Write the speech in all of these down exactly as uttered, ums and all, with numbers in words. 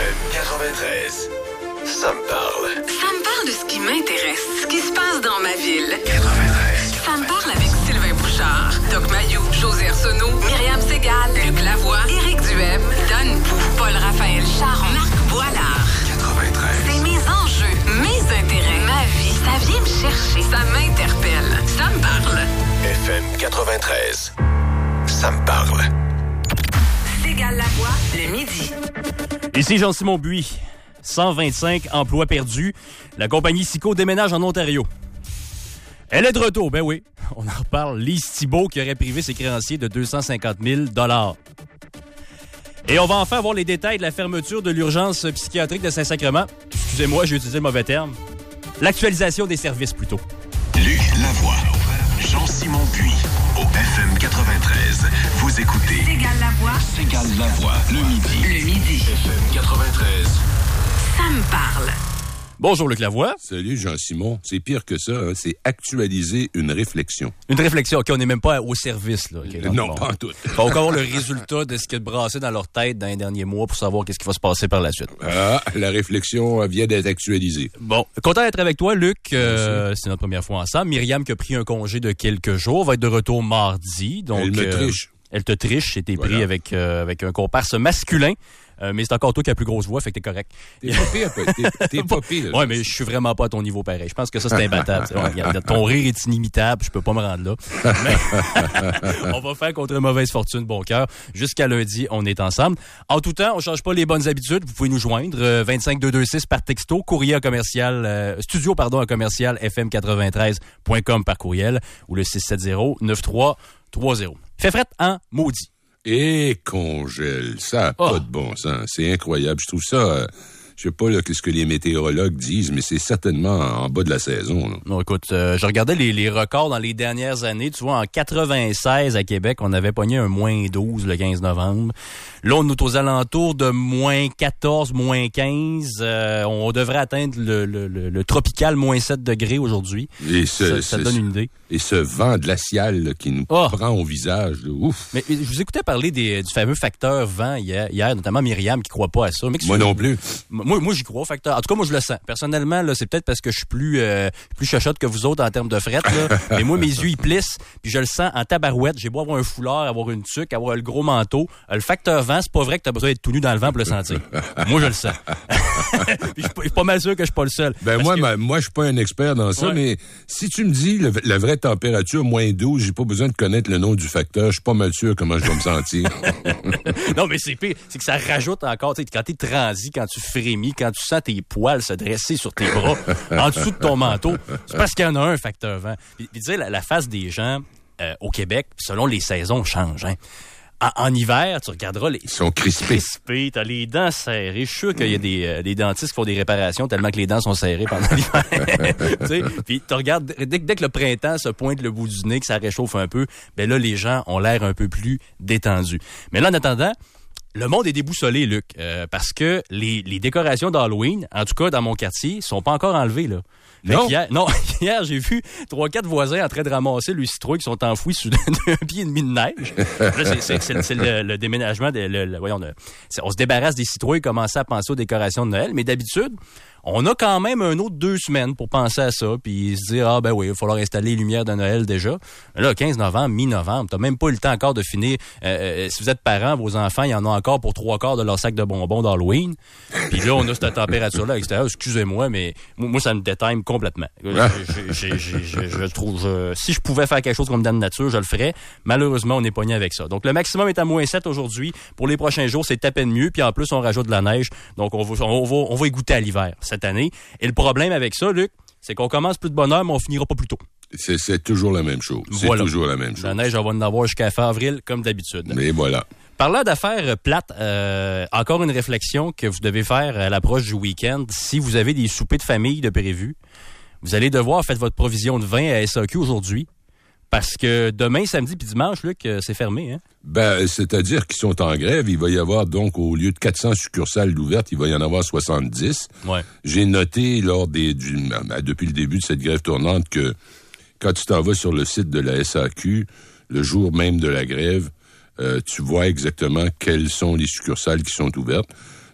M quatre-vingt-treize. Ça me parle. Ça me parle de ce qui m'intéresse, ce qui se passe dans ma ville. quatre-vingt-treize. Ça me parle avec Sylvain Bouchard, Doc Mayou, José Arsenault, Myriam Ségal, Luc Lavoie, Éric Duhem, Don Pou, Paul-Raphaël Charon, Marc Boilard. quatre-vingt-treize. C'est mes enjeux, mes intérêts, ma vie. Ça vient me chercher, ça m'interpelle. Ça me parle. F M quatre-vingt-treize. Ça me parle. Ségal Lavoie, le midi. Ici Jean-Simon Buis. cent vingt-cinq emplois perdus. La compagnie Sico déménage en Ontario. Elle est de retour, ben oui. On en reparle. Lise Thibault qui aurait privé ses créanciers de deux cent cinquante mille dollars. Et on va enfin avoir les détails de la fermeture de l'urgence psychiatrique de Saint-Sacrement. Excusez-moi, j'ai utilisé le mauvais terme. L'actualisation des services, plutôt. Luc Lavoie. Jean-Simon Buis. Au F M quatre-vingt-treize. Vous écoutez Ségal Lavoie. Ségal Lavoie. Le midi. Le midi. F M quatre-vingt-treize. Ça me parle. Bonjour Luc Lavoie. Salut Jean-Simon. C'est pire que ça, hein. C'est actualiser une réflexion. Une réflexion. OK, on n'est même pas au service, là. Okay, non, bon. pas en tout. Il faut encore avoir le résultat de ce qui est brassé dans leur tête dans les derniers mois pour savoir qu'est-ce qui va se passer par la suite. Ah, la réflexion vient d'être actualisée. Bon, content d'être avec toi, Luc. Euh, c'est notre première fois ensemble. Myriam, qui a pris un congé de quelques jours, va être de retour mardi. Donc, Elle me euh, triche. Elle te triche. C'était Voilà. pris avec, euh, avec un comparse masculin. Euh, mais c'est encore toi qui as la plus grosse voix, fait que t'es correct. T'es pas pire, t'es, t'es pas pire. Ouais, mais je suis vraiment pas à ton niveau pareil. Je pense que ça, c'est imbattable. Ouais, regarde, ton rire est inimitable, je peux pas me rendre là. Mais on va faire contre mauvaise fortune, bon cœur. Jusqu'à lundi, on est ensemble. En tout temps, on change pas les bonnes habitudes. Vous pouvez nous joindre. Euh, vingt-cinq deux deux six par texto, courrier à commercial, euh, studio, pardon, à commercial f m quatre-vingt-treize point com par courriel ou le six sept zéro neuf trois trois zéro. Fait fret en maudit. Et congèle, ça n'a Oh. pas de bon sens. C'est incroyable. Je trouve ça, euh, je sais pas là, qu'est-ce que les météorologues disent, mais c'est certainement en bas de la saison. Là. Non, écoute, euh, je regardais les, les records dans les dernières années. Tu vois, en quatre-vingt-seize à Québec, on avait pogné un moins douze le quinze novembre. Là, on est aux alentours de moins quatorze, moins quinze. Euh, on devrait atteindre le, le, le, le tropical moins sept degrés aujourd'hui. Et ce, Ça, ça ce- donne une idée. Et ce vent glacial là, qui nous Oh. prend au visage, là, ouf. Mais je vous écoutais parler des, du fameux facteur vent hier, hier, notamment Myriam qui croit pas à ça. Mais Moi non plus. Moi, moi j'y crois au facteur. En tout cas, moi, je le sens. Personnellement, là, c'est peut-être parce que je suis plus, euh, plus chochotte que vous autres en termes de fret, là. Mais moi, mes yeux, ils plissent, puis je le sens en tabarouette. J'ai beau avoir un foulard, avoir une tuque, avoir le gros manteau. Euh, le facteur vent, c'est pas vrai que t'as besoin d'être tout nu dans le vent pour le sentir. Moi, je le sens. Puis je suis pas- je suis pas mal sûr que je suis pas le seul. Ben Parce moi, que- ma- moi, je suis pas un expert dans ça, Ouais. mais si tu me dis le- la vraie température, moins douze, j'ai pas besoin de connaître le nom du facteur, je suis pas mal sûr comment je dois me sentir. Non, mais c'est pire. C'est que ça rajoute encore, tu sais, quand t'es transi, quand tu frémis, quand tu sens tes poils se dresser sur tes bras, en dessous de ton manteau, c'est parce qu'il y en a un facteur vent. Puis, puis tu sais, la, la face des gens euh, au Québec, selon les saisons, change, hein. En, en hiver, tu regarderas les... Ils sont crispés. crispés, t'as les dents serrées. Je suis sûr qu'il y a des, euh, des dentistes qui font des réparations tellement que les dents sont serrées pendant l'hiver. Tu sais, puis tu regardes, dès, que- dès que le printemps se pointe le bout du nez, que ça réchauffe un peu, ben là, les gens ont l'air un peu plus détendus. Mais là, en attendant, le monde est déboussolé, Luc, euh, parce que les, les décorations d'Halloween, en tout cas dans mon quartier, sont pas encore enlevées, là. Fait Non? qu'hier- non, hier, j'ai vu trois, quatre voisins en train de ramasser le citrouille qui sont enfouis sous un pied et demi de neige. Là, c'est, c'est, c'est, c'est le, le déménagement, de, le, le- voyons, le- c'est- on se débarrasse des citrouilles, commencer à penser aux décorations de Noël, mais d'habitude, on a quand même un autre deux semaines pour penser à ça, puis se dire, ah ben oui, il va falloir installer les lumières de Noël déjà. Là, quinze novembre, mi-novembre, t'as même pas eu le temps encore de finir. Euh, euh, si vous êtes parents, vos enfants, il y en a encore pour trois quarts de leur sac de bonbons d'Halloween. Puis là, on a cette température-là à l'extérieur. Excusez-moi, mais moi, moi, ça me détime complètement. Je, je, je, je, je, je trouve, je- si je pouvais faire quelque chose comme Dame Nature, je le ferais. Malheureusement, on est pogné avec ça. Donc, le maximum est à moins sept aujourd'hui. Pour les prochains jours, c'est à peine mieux. Puis en plus, on rajoute de la neige. Donc, on va, on va, on va y goûter à l'hiver cette année. Et le problème avec ça, Luc, c'est qu'on commence plus de bonne heure, mais on finira pas plus tôt. C'est, c'est toujours la même chose. C'est Voilà. toujours la même chose. La neige, on va en avoir jusqu'à fin avril, comme d'habitude. Mais voilà. Parlant d'affaires plates, euh, encore une réflexion que vous devez faire à l'approche du week-end. Si vous avez des soupers de famille de prévu, vous allez devoir faire votre provision de vin à S A Q aujourd'hui. Parce que demain, samedi puis dimanche, Luc, euh, c'est fermé, hein? Ben, c'est-à-dire qu'ils sont en grève. Il va y avoir donc, au lieu de quatre cents succursales d'ouvertes, il va y en avoir soixante-dix. Ouais. J'ai noté lors des, du, ben, depuis le début de cette grève tournante que quand tu t'en vas sur le site de la S A Q, le jour même de la grève, euh, tu vois exactement quelles sont les succursales qui sont ouvertes.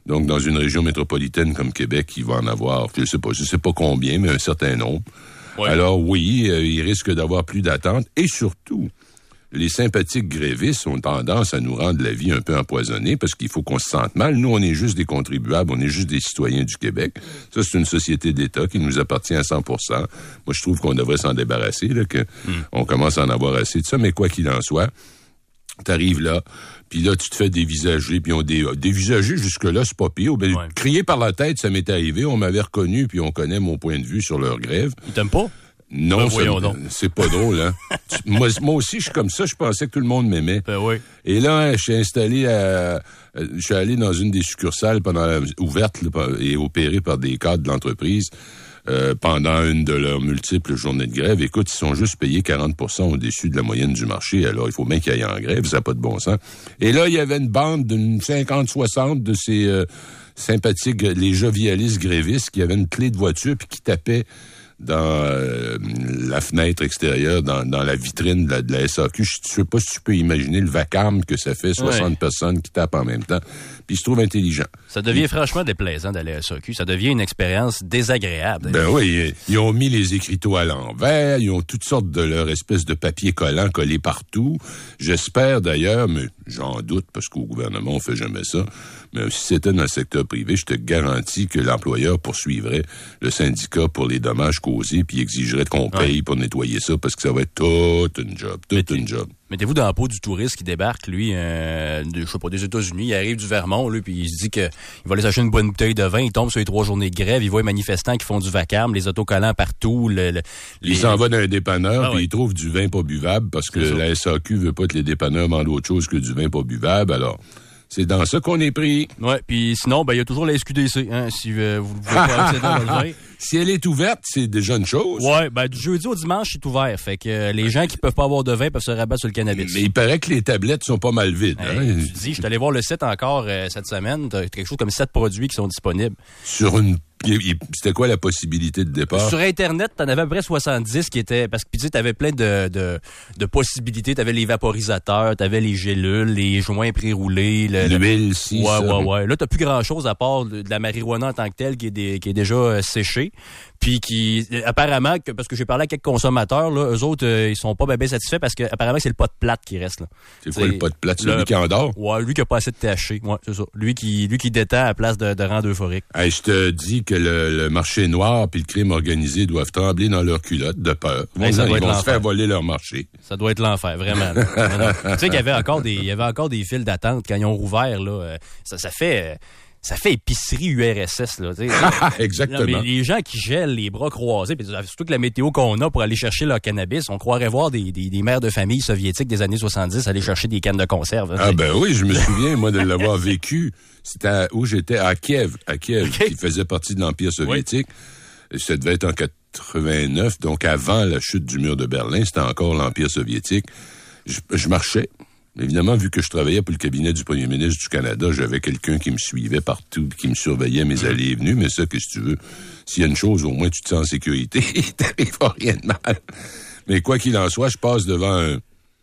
Donc, dans une région métropolitaine comme Québec, il va en avoir, je sais pas, je sais pas combien, mais un certain nombre. Ouais. Alors oui, euh, il risque d'avoir plus d'attentes. Et surtout, les sympathiques grévistes ont tendance à nous rendre la vie un peu empoisonnée parce qu'il faut qu'on se sente mal. Nous, on est juste des contribuables, on est juste des citoyens du Québec. Ça, c'est une société d'État qui nous appartient à cent pour cent. Moi, je trouve qu'on devrait s'en débarrasser, là, que mm. on commence à en avoir assez de ça. Mais quoi qu'il en soit, t'arrives là, puis là, tu te fais dévisager, puis on dé... dévisager jusque-là, c'est pas pire. Ben, ouais. Crier par la tête, ça m'est arrivé. On m'avait reconnu, puis on connaît mon point de vue sur leur grève. Ils t'aiment pas? Non, ben, voyons donc. C'est pas drôle, hein. tu, moi, moi aussi, je suis comme ça. Je pensais que tout le monde m'aimait. Ben oui. Et là, je suis installé à... Je suis allé dans une des succursales pendant la... ouverte là, et opérée par des cadres de l'entreprise euh, pendant une de leurs multiples journées de grève. Écoute, ils sont juste payés quarante pour cent au-dessus de la moyenne du marché. Alors, il faut bien qu'ils aillent en grève. Ça n'a pas de bon sens. Et là, il y avait une bande d'une cinquante soixante de ces euh, sympathiques, les jovialistes grévistes qui avaient une clé de voiture puis qui tapaient dans euh, la fenêtre extérieure, dans, dans la vitrine de la, de la S A Q. Je ne sais pas si tu peux imaginer le vacarme que ça fait, soixante ouais. personnes qui tapent en même temps. Puis ils se trouvent intelligents. Ça devient Et... franchement déplaisant d'aller à la S A Q. Ça devient une expérience désagréable. Ben oui, ils ont mis les écriteaux à l'envers, ils ont toutes sortes de leur espèce de papier collant collé partout. J'espère d'ailleurs, mais j'en doute parce qu'au gouvernement, on fait jamais ça, mais si c'était dans le secteur privé, je te garantis que l'employeur poursuivrait le syndicat pour les dommages causés puis exigerait qu'on paye ouais. pour nettoyer ça parce que ça va être toute une job, toute une job. Mettez-vous dans la peau du touriste qui débarque, lui, euh, de, je sais pas, des États-Unis, il arrive du Vermont, lui, puis il se dit que il va aller s'acheter une bonne bouteille de vin, il tombe sur les trois journées de grève, il voit les manifestants qui font du vacarme, les autocollants partout. Le, le, les... Il s'en va dans un dépanneur, ah, puis oui. il trouve du vin pas buvable parce que la S A Q veut pas que les dépanneurs vendent autre chose que du vin pas buvable, alors... C'est dans ça qu'on est pris. Ouais, puis sinon, ben il y a toujours la S Q D C, hein, si euh, vous ne voulez pas accéder à le vin. Si elle est ouverte, c'est déjà une chose. Ouais, ben du jeudi au dimanche, c'est ouvert. Fait que euh, les gens qui peuvent pas avoir de vin peuvent se rabattre sur le cannabis. Mais il paraît que les tablettes sont pas mal vides. Hey, hein? Tu dis, je suis allé voir le site encore euh, cette semaine. T'as quelque chose comme sept produits qui sont disponibles. Sur une... C'était quoi la possibilité de départ? Sur Internet, t'en avais à peu près soixante-dix qui étaient... Parce que tu sais, t'avais plein de, de, de possibilités. T'avais les vaporisateurs, t'avais les gélules, les joints pré-roulés. Le, L'huile, si, ouais, ça. Ouais, ouais, Là, t'as plus grand-chose à part de, de la marijuana en tant que telle qui est, des, qui est déjà euh, séchée. Puis qui, apparemment, que, parce que j'ai parlé à quelques consommateurs, là, eux autres, euh, ils sont pas bien satisfaits parce que apparemment c'est le pot de plate qui reste. Là. C'est quoi le pot de plate? Celui le, qui endort? Ouais, lui qui a pas assez de T H C. Ouais, c'est ça. Lui qui, lui qui détend à la place de, de rendre euphorique. Hey, je te dis que le, le marché noir puis le crime organisé doivent trembler dans leurs culottes de peur. Hey, ça non, doit ils être vont l'enfer. se faire voler leur marché. Ça doit être l'enfer, vraiment. Tu sais qu'il y avait encore des, il y avait encore des files d'attente quand ils ont rouvert, là. Euh, ça, ça fait, euh, Ça fait épicerie U R S S, là. Exactement. Non, mais les gens qui gèlent les bras croisés, puis surtout que la météo qu'on a pour aller chercher leur cannabis, on croirait voir des, des, des mères de famille soviétiques des années soixante-dix aller chercher des cannes de conserve. Hein, ah ben oui, je me souviens, moi, de l'avoir vécu. C'était à, où j'étais, à Kiev, à Kiev, okay. qui faisait partie de l'Empire soviétique. Oui. Ça devait être en quatre-vingt-neuf, donc avant la chute du mur de Berlin, c'était encore l'Empire soviétique. Je, je marchais. Évidemment, vu que je travaillais pour le cabinet du premier ministre du Canada, j'avais quelqu'un qui me suivait partout, qui me surveillait mes allées et venues, mais ça, qu'est-ce que tu veux? S'il y a une chose, au moins, tu te sens en sécurité, il t'arrivera rien de mal. Mais quoi qu'il en soit, je passe devant un,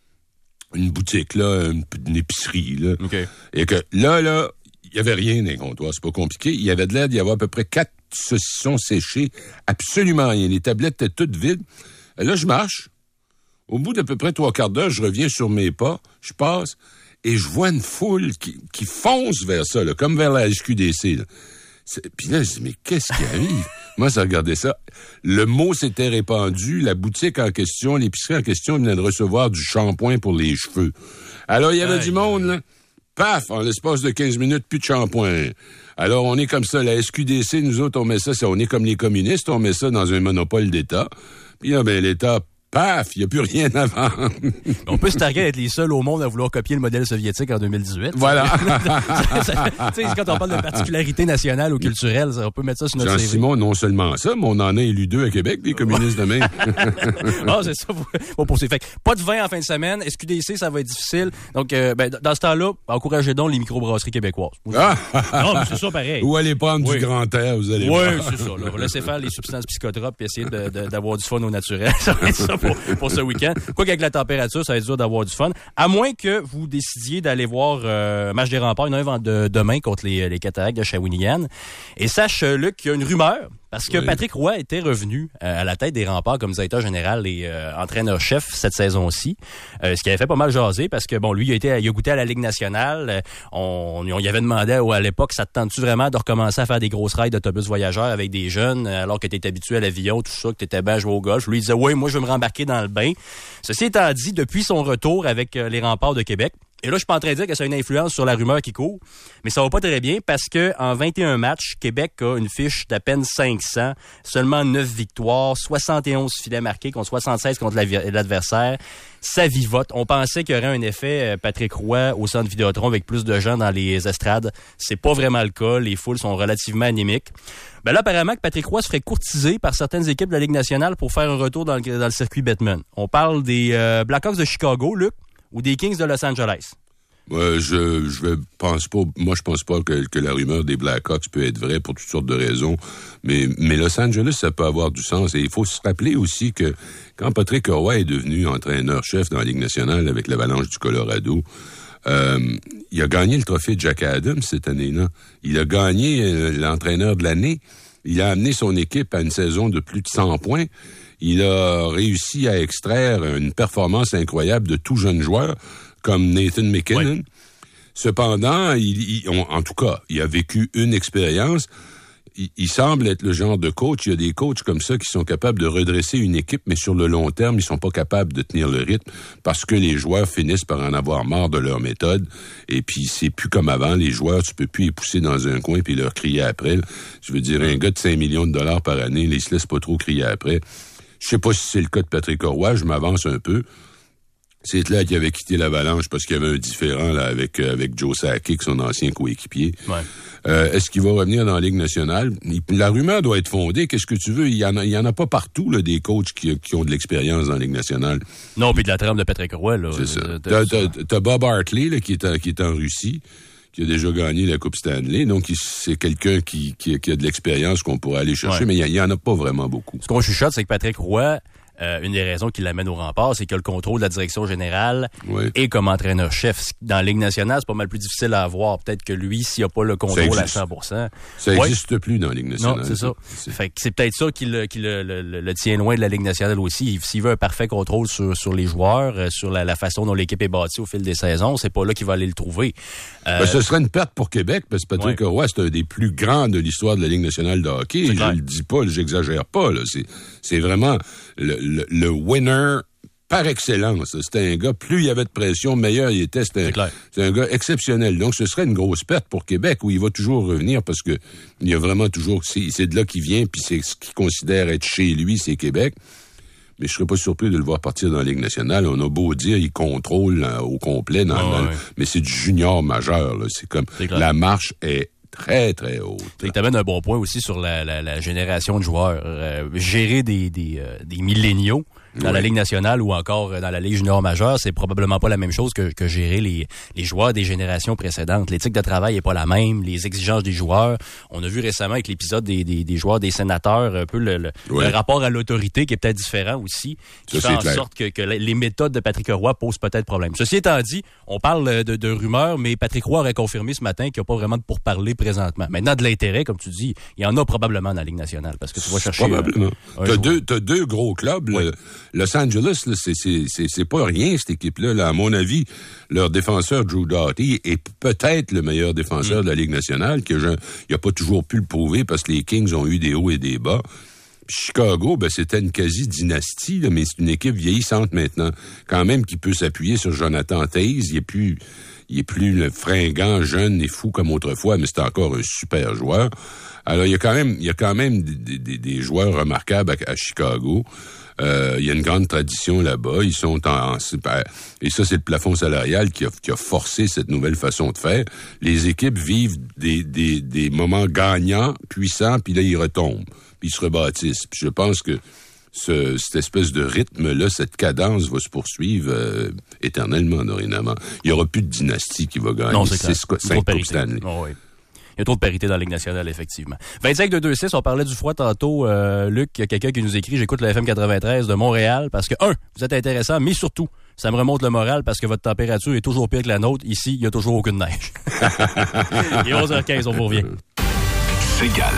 une boutique, là, une, une épicerie, là. Okay. Et que là, là, il y avait rien dans les comptoirs, c'est pas compliqué. Il y avait de l'air d'y avoir à peu près quatre saucissons séchés, absolument rien. Les tablettes étaient toutes vides. Et là, je marche. Au bout d'à peu près trois quarts d'heure, je reviens sur mes pas, je passe, et je vois une foule qui, qui fonce vers ça, là, comme vers la S Q D C. Là. Puis là, je dis, mais qu'est-ce qui arrive? Moi, ça regardait ça. Le mot s'était répandu, la boutique en question, l'épicerie en question venait de recevoir du shampoing pour les cheveux. Alors, il y avait Aïe. du monde, là. Paf! En l'espace de quinze minutes, plus de shampoing. Alors, on est comme ça. La S Q D C, nous autres, on met ça, on est comme les communistes, on met ça dans un monopole d'État. Puis là, ben, l'État... Paf, il n'y a plus rien à vendre. On peut se targuer d'être les seuls au monde à vouloir copier le modèle soviétique en deux mille dix-huit. Voilà. Tu sais, quand on parle de particularité nationale ou culturelle, on peut mettre ça sur notre C V. Jean-Simon, non seulement ça, mais on en a élu deux à Québec, des communistes de même. Ah, c'est ça. Bon, pour ces fait. Pas de vin en fin de semaine. S Q D C, ça va être difficile. Donc, euh, ben, dans ce temps-là, encouragez donc les microbrasseries québécoises. Ah! Non, mais c'est ça pareil. Ou allez prendre oui. du grand air, vous allez oui, voir. Oui, c'est ça. Là. Laissez faire les substances psychotropes et essayer de, de, d'avoir du fun au naturel. Ça va être ça. pour, pour ce week-end. Quoi qu'avec la température, ça va être dur d'avoir du fun. À moins que vous décidiez d'aller voir euh, match des Remparts, il y en a un de, demain contre les, les Cataractes de Shawinigan. Et sache, Luc, qu'il y a une rumeur, parce que oui. Patrick Roy était revenu euh, à la tête des Remparts comme directeur général et euh, entraîneur-chef cette saison-ci. Euh, ce qui avait fait pas mal jaser, parce que bon, lui, il a, été, il a goûté à la Ligue nationale. On, on y avait demandé à l'époque, ça te tente-tu vraiment de recommencer à faire des grosses rides d'autobus voyageurs avec des jeunes, alors que tu étais habitué à l'avion, tout ça, que tu étais bien à jouer au golf. Lui, il disait, oui, moi, je veux me rembarquer dans le bain. Ceci étant dit, depuis son retour avec euh, les Remparts de Québec, et là, je suis pas en train de dire que ça a une influence sur la rumeur qui court, mais ça va pas très bien parce que en vingt et un matchs, Québec a une fiche d'à peine cinq cents, seulement neuf victoires, soixante et onze filets marqués contre soixante-seize contre l'adversaire. Ça vivote. On pensait qu'il y aurait un effet Patrick Roy au centre Vidéotron avec plus de gens dans les estrades. C'est pas vraiment le cas. Les foules sont relativement anémiques. Ben là, apparemment que Patrick Roy se ferait courtiser par certaines équipes de la Ligue nationale pour faire un retour dans le, dans le circuit Bettman. On parle des euh, Blackhawks de Chicago, Luc, ou des Kings de Los Angeles. Euh, je je pense pas. Moi, je pense pas que, que la rumeur des Blackhawks peut être vraie pour toutes sortes de raisons. Mais mais Los Angeles, ça peut avoir du sens. Et il faut se rappeler aussi que quand Patrick Roy est devenu entraîneur-chef dans la Ligue nationale avec l'Avalanche du Colorado, euh, il a gagné le trophée Jack Adams cette année-là. Il a gagné euh, l'entraîneur de l'année. Il a amené son équipe à une saison de plus de cent points. Il a réussi à extraire une performance incroyable de tout jeune joueur comme Nathan McKinnon. Oui. Cependant, il, il, on, en tout cas, il a vécu une expérience. Il, il semble être le genre de coach. Il y a des coachs comme ça qui sont capables de redresser une équipe, mais sur le long terme, ils sont pas capables de tenir le rythme parce que les joueurs finissent par en avoir marre de leur méthode. Et puis, c'est plus comme avant. Les joueurs, tu peux plus les pousser dans un coin puis leur crier après. Je veux dire, un gars de cinq millions de dollars par année, il se laisse pas trop crier après. Je sais pas si c'est le cas de Patrick Roy, je m'avance un peu. C'est là qu'il avait quitté l'Avalanche parce qu'il y avait un différend là avec euh, avec Joe Sakic, son ancien coéquipier. Ouais. Euh, est-ce qu'il va revenir dans la Ligue nationale? Il, la rumeur doit être fondée. Qu'est-ce que tu veux? Il y en a, il y en a pas partout là, des coachs qui, qui ont de l'expérience dans la Ligue nationale. Non, puis de la trame de Patrick Roy. Là. C'est ça. T'as, t'as, t'as Bob Hartley là, qui, est en, qui est en Russie, qui a déjà gagné la Coupe Stanley. Donc, il, c'est quelqu'un qui, qui, qui a de l'expérience qu'on pourrait aller chercher, ouais. mais il n'y en a pas vraiment beaucoup. Ce qu'on chuchote, c'est que Patrick Roy... Euh, une des raisons qui l'amène au rempart, c'est que le contrôle de la direction générale oui. et comme entraîneur-chef. Dans la Ligue nationale, c'est pas mal plus difficile à avoir. Peut-être que lui, s'il n'a pas le contrôle à cent pour cent... Ça n'existe ouais. plus dans la Ligue nationale. Non, c'est ça. C'est... Fait que c'est peut-être ça qui, le, qui le, le, le, le tient loin de la Ligue nationale aussi. S'il veut un parfait contrôle sur, sur les joueurs, euh, sur la, la façon dont l'équipe est bâtie au fil des saisons, c'est pas là qu'il va aller le trouver. Euh... Ben, ce serait une perte pour Québec, parce que Patrick ouais. Roy, c'est un des plus grands de l'histoire de la Ligue nationale de hockey. Je le dis pas, j'exagère pas. Là. C'est, c'est vraiment le, le, le winner par excellence. C'était un gars, plus il y avait de pression, meilleur il était. C'était un, c'est un gars exceptionnel. Donc, ce serait une grosse perte pour Québec, où il va toujours revenir parce que il y a vraiment toujours... C'est, c'est de là qu'il vient, puis c'est ce qu'il considère être chez lui, c'est Québec. Mais je serais pas surpris de le voir partir dans la Ligue nationale. On a beau dire, il contrôle là, au complet, dans, oh, dans, ouais. mais c'est du junior majeur. Là. C'est comme... C'est la marche est très, très haute. Tu amènes un bon point aussi sur la, la, la génération de joueurs. Euh, gérer des, des, euh, des milléniaux dans oui. la Ligue nationale ou encore dans la Ligue junior majeure, c'est probablement pas la même chose que, que gérer les, les joueurs des générations précédentes. L'éthique de travail est pas la même, les exigences des joueurs. On a vu récemment avec l'épisode des, des, des joueurs des sénateurs, un peu le, le, oui. le rapport à l'autorité qui est peut-être différent aussi, qui Ça, fait en clair. sorte que, que les méthodes de Patrick Roy posent peut-être problème. Ceci étant dit, on parle de, de rumeurs, mais Patrick Roy aurait confirmé ce matin qu'il n'y a pas vraiment de pourparlers présentement. Maintenant, de l'intérêt, comme tu dis, il y en a probablement dans la Ligue nationale, parce que tu vas chercher... Probablement. Un, un t'as, deux, t'as deux gros clubs, oui. le, Los Angeles, là, c'est, c'est, c'est, c'est pas rien, cette équipe-là. Là. À mon avis, leur défenseur, Drew Doughty, est peut-être le meilleur défenseur mm. de la Ligue nationale, que je, il a pas toujours pu le prouver parce que les Kings ont eu des hauts et des bas. Puis Chicago, ben, c'était une quasi-dynastie, là, mais c'est une équipe vieillissante maintenant. Quand même qui peut s'appuyer sur Jonathan Toews. Il est plus, il est plus le fringant, jeune et fou comme autrefois, mais c'est encore un super joueur. Alors, il y a quand même, il y a quand même des, des, des joueurs remarquables à, à Chicago. Euh, il y a une grande tradition là-bas. Ils sont en, en et ça, c'est le plafond salarial qui a, qui a forcé cette nouvelle façon de faire. Les équipes vivent des, des, des moments gagnants, puissants, puis là, ils retombent, puis ils se rebâtissent. Puis je pense que ce, cette espèce de rythme-là, cette cadence va se poursuivre euh, éternellement, dorénavant. Il n'y aura plus de dynastie qui va gagner. Non, c'est c'est, c'est cinq Coupes Stanley. Oh, oui. il y a trop de parité dans la Ligue nationale, effectivement. vingt-cinq deux deux six, on parlait du froid tantôt. Euh, Luc, il y a quelqu'un qui nous écrit, j'écoute le F M quatre-vingt-treize de Montréal parce que, un, vous êtes intéressant, mais surtout, ça me remonte le moral parce que votre température est toujours pire que la nôtre. Ici, il y a toujours aucune neige. Il est onze heures quinze, on vous revient. Ségale.